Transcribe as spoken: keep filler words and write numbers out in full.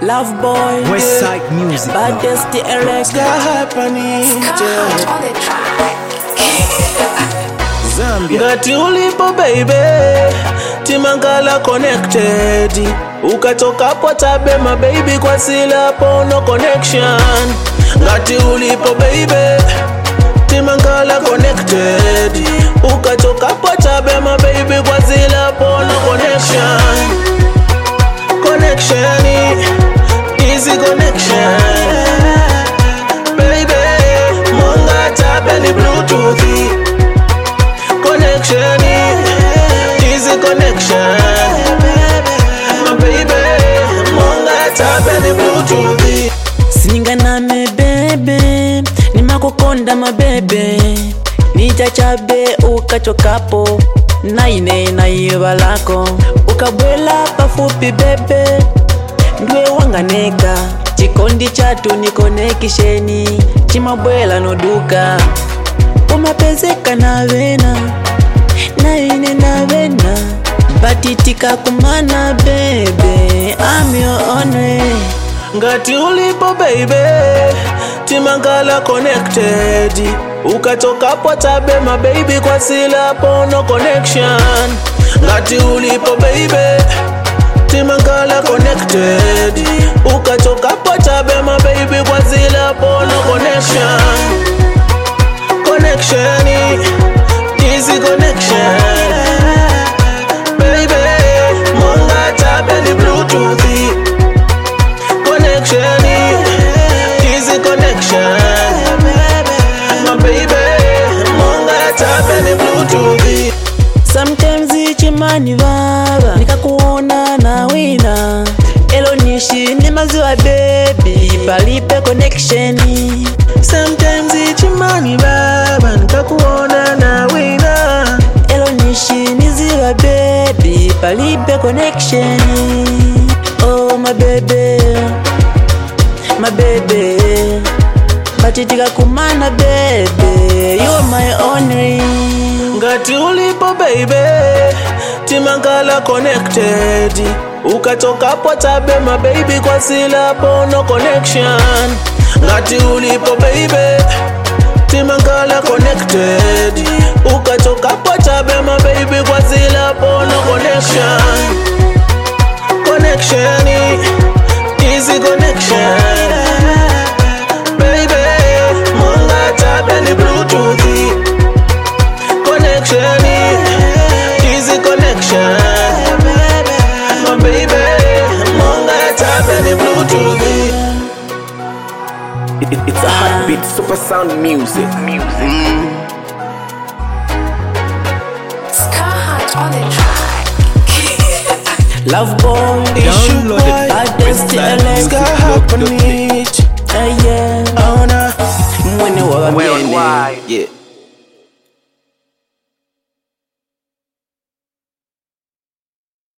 Love boy, Westside Music. baddest the Alex. Zambia. Ngati ulipo baby, timangala connected. Ukatoka po tabe my baby kwa sila po no connection. Ngati ulipo baby, timangala connected. Ukatoka po tabe my baby kwa sila po no connection. Connection, easy connection. Baby, monga tabe ni Bluetooth. Connection, easy connection. My baby, monga tabe ni Bluetooth. Singa na me bebe, ni makukonda mabebe. Nija chabe ukachokapo, na ine na iwa lako. Ukabwela pafupi bebe, ndwe wanganeka. Chikondi chatu ni konekisheni, chimabwela noduka. Umapezeka na vena, na ine na vena. Batitika kumana bebe, I'm your honor. Ngati ulipo baby, timangala connected. Ukatoka po tabe my baby kwa sila po no connection. Ngati ulipo baby, timangala connected. Ukatoka po tabe my baby kwa sila po no connection. Connection, easy connection. Baby, monga tabe ni Bluetooth. Connection, easy connection. My baby, monga tabe ni Bluetooth. Sometimes ichimani baba, nikakuona na wina. Elo nishi ni maziwa baby, palipe connection. Sometimes ichimani baba, nikakuona na wina. Elo nishi ni ziwa baby, palipe connection. Oh my baby, my baby, batitika kumana baby, you're my only. Ngati ulipo baby, timangala connected. Ukatoka po tabe my baby kwa sila po no connection. Ngati ulipo baby, timangala connected. Ukatoka po tabe my baby kwa sila po no connection. Connection, easy connection. Baby, monga tabe ni Bluetooth. Connection, easy connection. My baby, monga tabe ni Bluetooth. It, it, it's a heartbeat, super sound music. Music. Mm. Love boy, Download it. baddest the Alex. Sky hop on it. Hey yeah, Oh, nah. mwene wa Worldwide. yeah.